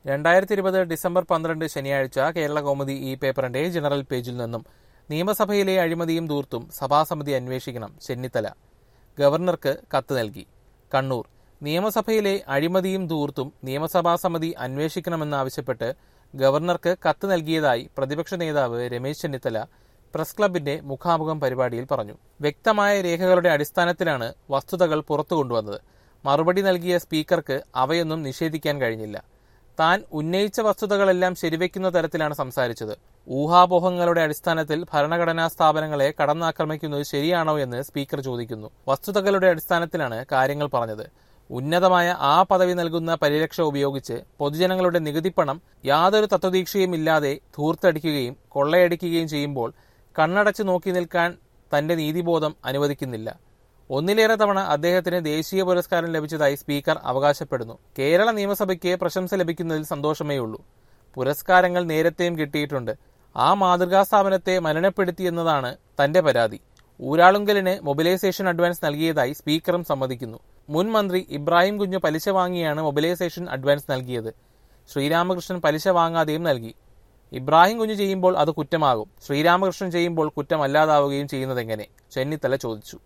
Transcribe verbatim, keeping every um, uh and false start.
രണ്ടായിരത്തി ഇരുപത് ഡിസംബർ പന്ത്രണ്ട് ശനിയാഴ്ച കേരളകൗമുദി ഈ പേപ്പറിന്റെ ജനറൽ പേജിൽ നിന്നും നിയമസഭയിലെ അഴിമതിയും ധൂർത്തും സഭാസമിതി അന്വേഷിക്കണം ചെന്നിത്തല. ഗവർണർക്ക് കത്ത് നൽകി. കണ്ണൂർ. നിയമസഭയിലെ അഴിമതിയും ധൂർത്തും നിയമസഭാ സമിതി അന്വേഷിക്കണമെന്നാവശ്യപ്പെട്ട് ഗവർണർക്ക് കത്ത് നൽകിയതായി പ്രതിപക്ഷ നേതാവ് രമേശ് ചെന്നിത്തല പ്രസ് ക്ലബിന്റെ മുഖാമുഖം പരിപാടിയിൽ പറഞ്ഞു. വ്യക്തമായ രേഖകളുടെ അടിസ്ഥാനത്തിലാണ് വസ്തുതകൾ പുറത്തു കൊണ്ടുവന്നത്. മറുപടി നൽകിയ സ്പീക്കർക്ക് അവയൊന്നും നിഷേധിക്കാൻ കഴിഞ്ഞില്ല. താൻ ഉന്നയിച്ച വസ്തുതകളെല്ലാം ശരിവെക്കുന്ന തരത്തിലാണ് സംസാരിച്ചത്. ഊഹാപോഹങ്ങളുടെ അടിസ്ഥാനത്തിൽ ഭരണഘടനാ സ്ഥാപനങ്ങളെ കടന്നാക്രമിക്കുന്നത് ശരിയാണോ എന്ന് സ്പീക്കർ ചോദിക്കുന്നു. വസ്തുതകളുടെ അടിസ്ഥാനത്തിലാണ് കാര്യങ്ങൾ പറഞ്ഞത്. ഉന്നതമായ ആ പദവി നൽകുന്ന പരിരക്ഷ ഉപയോഗിച്ച് പൊതുജനങ്ങളുടെ നികുതിപ്പണം യാതൊരു തത്വദീക്ഷയും ഇല്ലാതെ ധൂർത്തടിക്കുകയും കൊള്ളയടിക്കുകയും ചെയ്യുമ്പോൾ കണ്ണടച്ച് നോക്കി നിൽക്കാൻ തന്റെ നീതിബോധം അനുവദിക്കുന്നില്ല. ഒന്നിലേറെ തവണ അദ്ദേഹത്തിന് ദേശീയ പുരസ്കാരം ലഭിച്ചതായി സ്പീക്കർ അവകാശപ്പെടുന്നു. കേരള നിയമസഭയ്ക്ക് പ്രശംസ ലഭിക്കുന്നതിൽ സന്തോഷമേ ഉള്ളൂ. പുരസ്കാരങ്ങൾ നേരത്തെയും കിട്ടിയിട്ടുണ്ട്. ആ മാതൃകാ സ്ഥാപനത്തെ മലിനപ്പെടുത്തിയെന്നതാണ് തന്റെ പരാതി. ഊരാളുങ്കലിന് മൊബിലൈസേഷൻ അഡ്വാൻസ് നൽകിയതായി സ്പീക്കറും സമ്മതിക്കുന്നു. മുൻ മന്ത്രി ഇബ്രാഹിം കുഞ്ഞ് പലിശ വാങ്ങിയാണ് മൊബിലൈസേഷൻ അഡ്വാൻസ് നൽകിയത്. ശ്രീരാമകൃഷ്ണൻ പലിശ വാങ്ങാതെയും നൽകി. ഇബ്രാഹിം കുഞ്ഞ് ചെയ്യുമ്പോൾ അത് കുറ്റമാകും. ശ്രീരാമകൃഷ്ണൻ ചെയ്യുമ്പോൾ കുറ്റമല്ലാതാവുകയും ചെയ്യുന്നതെങ്ങനെ? ചെന്നിത്തല ചോദിച്ചു.